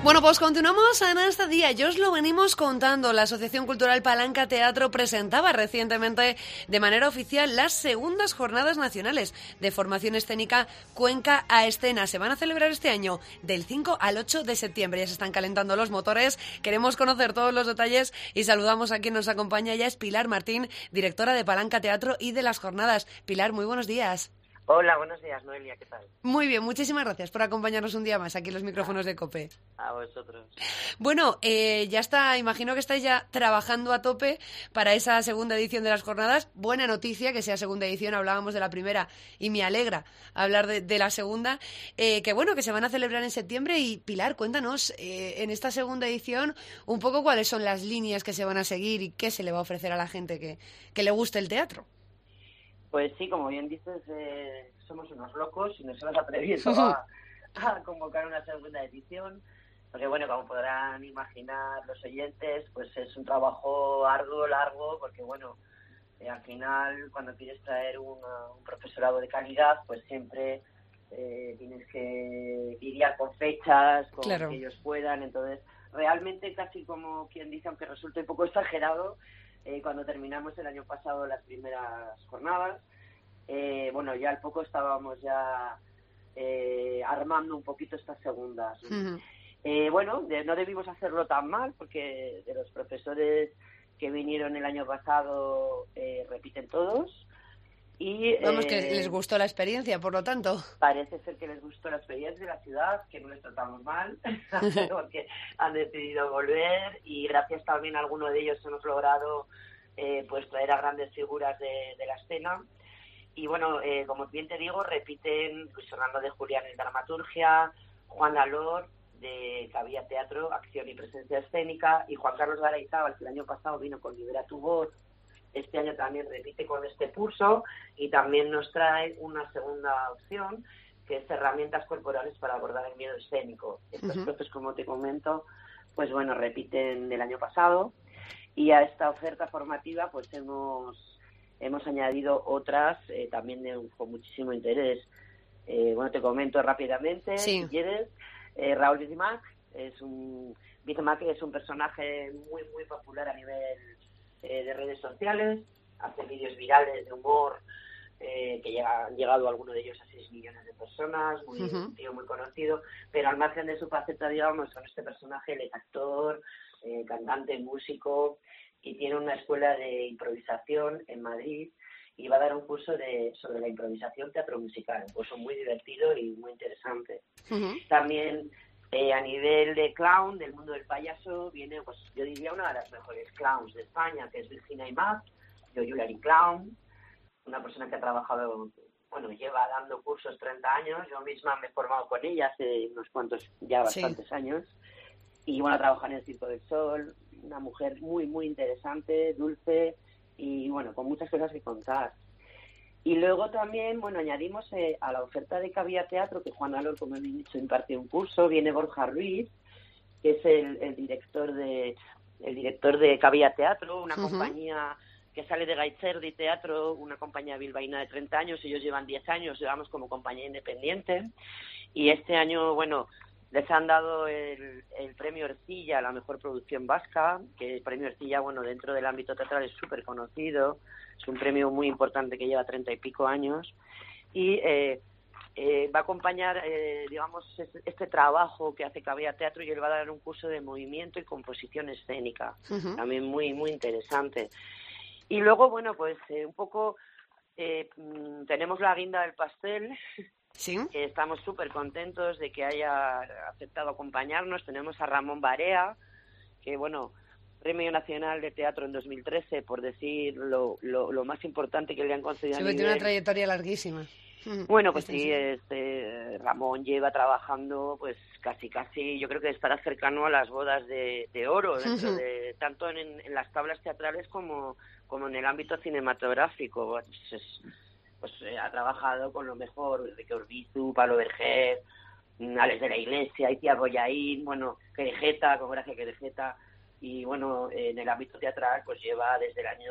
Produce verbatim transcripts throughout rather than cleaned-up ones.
Bueno, pues continuamos en este día. Ya os lo venimos contando. La Asociación Cultural Palanca Teatro presentaba recientemente de manera oficial las segundas Jornadas Nacionales de Formación Escénica Cuenca a Escena. Se van a celebrar este año del cinco al ocho de septiembre. Ya se están calentando los motores. Queremos conocer todos los detalles y saludamos a quien nos acompaña. Ya es Pilar Martín, directora de Palanca Teatro y de las jornadas. Pilar, muy buenos días. Hola, buenos días, Noelia, ¿qué tal? Muy bien, muchísimas gracias por acompañarnos un día más aquí en los micrófonos de COPE. A vosotros. Bueno, eh, ya está, imagino que estáis ya trabajando a tope para esa segunda edición de las jornadas. Buena noticia que sea segunda edición, hablábamos de la primera y me alegra hablar de, de la segunda. Eh, que bueno, que se van a celebrar en septiembre y Pilar, cuéntanos eh, en esta segunda edición un poco cuáles son las líneas que se van a seguir y qué se le va a ofrecer a la gente que, que le guste el teatro. Pues sí, como bien dices, eh, somos unos locos y nos hemos atrevido a, a convocar una segunda edición, porque bueno, como podrán imaginar los oyentes, pues es un trabajo arduo, largo, porque bueno, eh, al final cuando quieres traer una, un profesorado de calidad, pues siempre eh, tienes que lidiar con fechas, con Claro. que ellos puedan, entonces realmente casi como quien dice, aunque resulte un poco exagerado, Eh, cuando terminamos el año pasado las primeras jornadas, eh, bueno, ya al poco estábamos ya eh, armando un poquito estas segundas. Uh-huh. Eh, bueno, de, no debimos hacerlo tan mal porque de los profesores que vinieron el año pasado eh, repiten todos. Y, Vamos, eh, que les gustó la experiencia, por lo tanto. Parece ser que les gustó la experiencia de la ciudad, que no les tratamos mal, porque han decidido volver y gracias también a alguno de ellos hemos logrado eh, pues traer a grandes figuras de, de la escena. Y bueno, eh, como bien te digo, repiten Luis Fernando de Julián en dramaturgia, Juan Alor de Cabía Teatro, acción y presencia escénica, y Juan Carlos Garayzábal, que el año pasado vino con Libera tu voz. Este año también repite con este curso y también nos trae una segunda opción, que es herramientas corporales para abordar el miedo escénico. Estos Uh-huh. profes, como te comento, pues bueno, repiten del año pasado y a esta oferta formativa pues hemos hemos añadido otras eh, también de, con muchísimo interés. Eh, bueno, te comento rápidamente, Sí. si quieres. Eh, Raúl Bismarck es un Bismarck es un personaje muy muy popular a nivel Eh, de redes sociales, hace vídeos virales de humor eh, que llega, han llegado algunos de ellos a seis millones de personas, muy, Uh-huh. un tío muy conocido, pero al margen de su faceta, digamos, con este personaje, él es actor, eh, cantante, músico, y tiene una escuela de improvisación en Madrid y va a dar un curso de sobre la improvisación teatro musical, un curso muy divertido y muy interesante. Uh-huh. También Eh, a nivel de clown, del mundo del payaso, viene, pues yo diría, una de las mejores clowns de España, que es Virginia Imaz, yo Yulari Clown, una persona que ha trabajado, bueno, lleva dando cursos treinta años, yo misma me he formado con ella hace unos cuantos, ya bastantes Sí. años, y bueno, trabaja en el Circo del Sol, una mujer muy, muy interesante, dulce, y bueno, con muchas cosas que contar. Y luego también, bueno, añadimos eh, a la oferta de Cabía Teatro, que Juan Alor, como he dicho, imparte un curso, viene Borja Ruiz, que es el, el director de el director de Cabía Teatro, una Uh-huh. compañía que sale de Gaitzerdi Teatro, una compañía bilbaína de treinta años, ellos llevan diez años, llevamos como compañía independiente, y este año, bueno, les han dado el, el premio Ercilla a la mejor producción vasca, que el premio Ercilla, bueno, dentro del ámbito teatral es súper conocido, es un premio muy importante que lleva treinta y pico años, y eh, eh, va a acompañar, eh, digamos, este, este trabajo que hace Cabía Teatro, y él va a dar un curso de movimiento y composición escénica, Uh-huh. también muy, muy interesante. Y luego, bueno, pues eh, un poco eh, tenemos la guinda del pastel, Sí. que estamos súper contentos de que haya aceptado acompañarnos. Tenemos a Ramón Barea, que bueno, Premio Nacional de Teatro en dos mil trece, por decir lo, lo, lo más importante que le han concedido Se a ve nivel... tiene una trayectoria larguísima. Bueno, pues sí, este, Ramón lleva trabajando pues casi casi, yo creo que estará cercano a las bodas de, de oro, dentro de tanto en, en las tablas teatrales como, como en el ámbito cinematográfico. Pues, es, pues eh, ha trabajado con lo mejor, Enrique Urbizu, Pablo Berger, Alex de la Iglesia, Itia Boyaín, bueno, Querejeta, con Gracia Querejeta, y bueno, en el ámbito teatral pues lleva desde el año...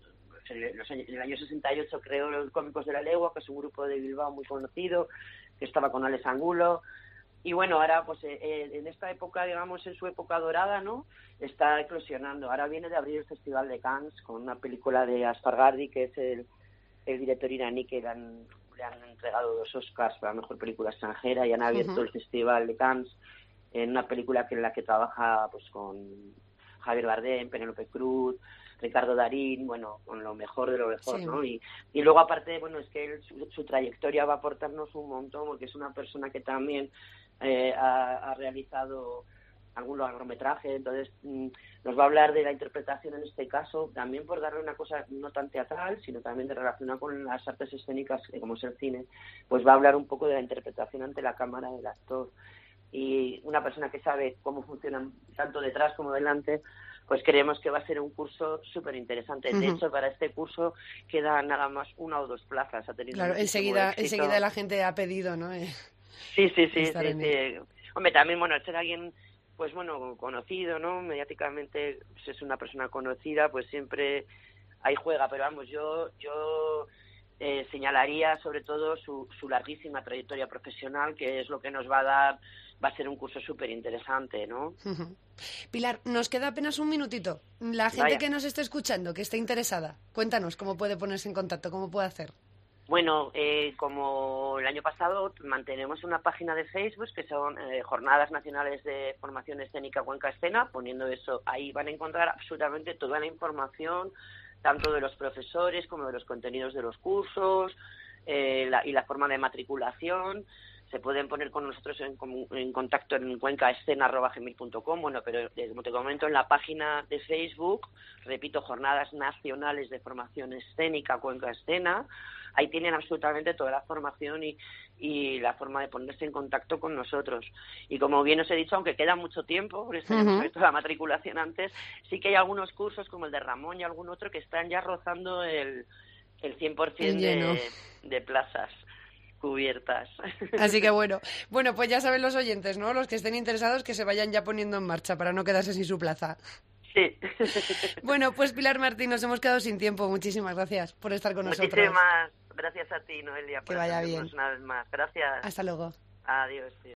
En, los años, en el año sesenta y ocho creó los Cómicos de la Legua, que es un grupo de Bilbao muy conocido, que estaba con Alex Angulo. y bueno, ahora pues eh, en esta época, digamos, en su época dorada, ¿no? Está eclosionando. Ahora viene de abrir el Festival de Cannes con una película de Asghar Farhadi, que es el, el director iraní que le han, le han entregado dos Oscars para la mejor película extranjera, y han abierto uh-huh. el Festival de Cannes en una película que en la que trabaja pues con Javier Bardem, Penélope Cruz, Ricardo Darín, bueno, con lo mejor de lo mejor, sí. ¿no? Y, y luego, aparte, bueno, es que él, su, su trayectoria va a aportarnos un montón, porque es una persona que también eh, ha, ha realizado algún largometraje, entonces mm, nos va a hablar de la interpretación en este caso, también por darle una cosa no tan teatral, sino también de relacionar con las artes escénicas, como es el cine, pues va a hablar un poco de la interpretación ante la cámara del actor. Y una persona que sabe cómo funcionan tanto detrás como delante, pues creemos que va a ser un curso súper interesante. Uh-huh. De hecho, para este curso quedan nada más una o dos plazas. Ha tenido claro, enseguida, enseguida la gente ha pedido, ¿no? Eh, sí, sí, sí. sí, sí. Hombre, también, bueno, ser alguien, pues bueno, conocido, ¿no? Mediáticamente, pues es una persona conocida, pues siempre ahí juega. Pero vamos, yo... yo Eh, señalaría sobre todo su, su larguísima trayectoria profesional, que es lo que nos va a dar, va a ser un curso súper interesante, ¿no? Uh-huh. Pilar, nos queda apenas un minutito. La gente Vaya. que nos esté escuchando, que esté interesada, cuéntanos cómo puede ponerse en contacto, cómo puede hacer. Bueno, eh, como el año pasado mantenemos una página de Facebook que son eh, Jornadas Nacionales de Formación Escénica Cuenca Escena, poniendo eso, ahí van a encontrar absolutamente toda la información, tanto de los profesores como de los contenidos de los cursos eh, la, y la forma de matriculación. Se pueden poner con nosotros en, en contacto en cuencaescena arroba gmail punto com. Bueno, pero como te comento, en la página de Facebook, repito, Jornadas Nacionales de Formación Escénica Cuenca Escena, ahí tienen absolutamente toda la formación y, y la forma de ponerse en contacto con nosotros. Y como bien os he dicho, aunque queda mucho tiempo, por eso hemos abierto la matriculación antes, sí que hay algunos cursos como el de Ramón y algún otro que están ya rozando el, el cien por ciento de, de plazas cubiertas. Así que bueno, bueno, pues ya saben los oyentes, ¿no? Los que estén interesados que se vayan ya poniendo en marcha para no quedarse sin su plaza. Sí. Bueno, pues Pilar Martín, nos hemos quedado sin tiempo. Muchísimas gracias por estar con nosotros. Muchísimas gracias a ti, Noelia. Que vaya bien. Una vez más. Gracias. Hasta luego. Adiós. Tío.